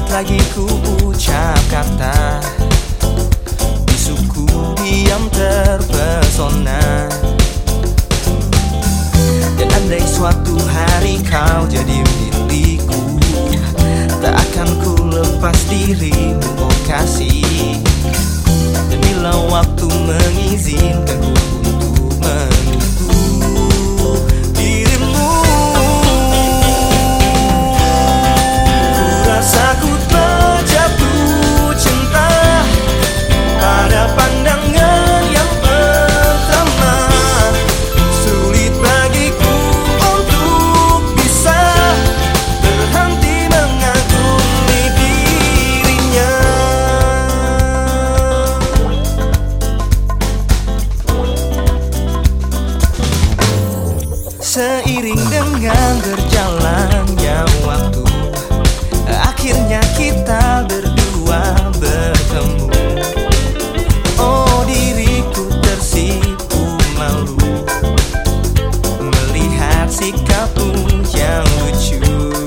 lagi ku ucap kata, bisuku diam terpesona. Dan andai suatu hari kau jadi milikku, tak akan ku lepas dirimu, oh kasih. Dan bila waktu mengizinkan ku untuk menunggu dirimu, ku rasa ku terjatuh cinta pada pandangan yang pertama. Sulit bagiku untuk bisa berhenti mengagumi dirinya. Seiring dengan berjalannya waktu, akhirnya kita berdua bertemu. Oh diriku tersipu malu melihat sikapmu yang lucu.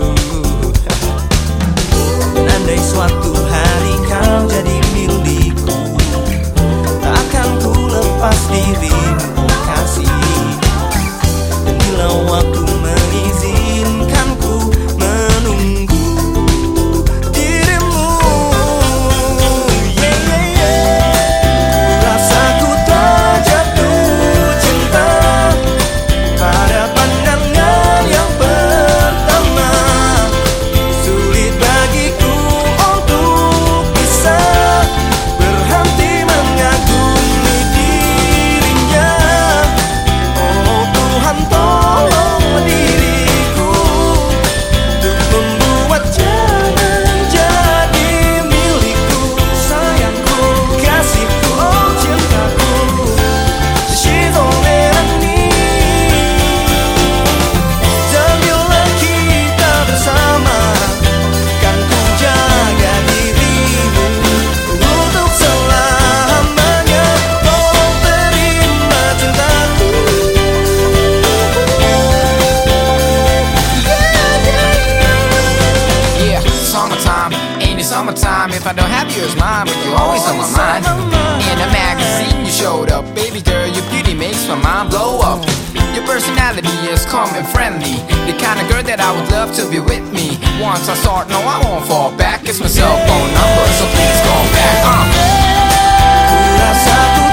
Dan andai suatu hari kau jadi milikku, tak akan ku lepas dirimu, oh kasih. Dan bila waktu mengizinkan ku menunggu dirimu, yeah, yeah, yeah. Rasa ku terjatuh cinta pada pandangan yang pertama. Sulit bagiku untuk bisa berhenti mengagumi dirinya. Oh Tuhan, tolong diriku untuk membuat jangan jadi milikku. Sayangku, kasihku, oh cintaku, she's all that I need. Dan bila kita bersama, kan ku jaga dirimu untuk selamanya. Tolong terima cintaku. Yeah, summertime, ain't it summertime? If I don't have you as mine, but you're always on my mind. In a magazine you showed up, baby girl, your beauty makes my mind blow up. Your personality is calm and friendly, the kind of girl that I would love to be with me. Once I start, no I won't fall back. It's my cell phone number, so please call back. Ku rasa ku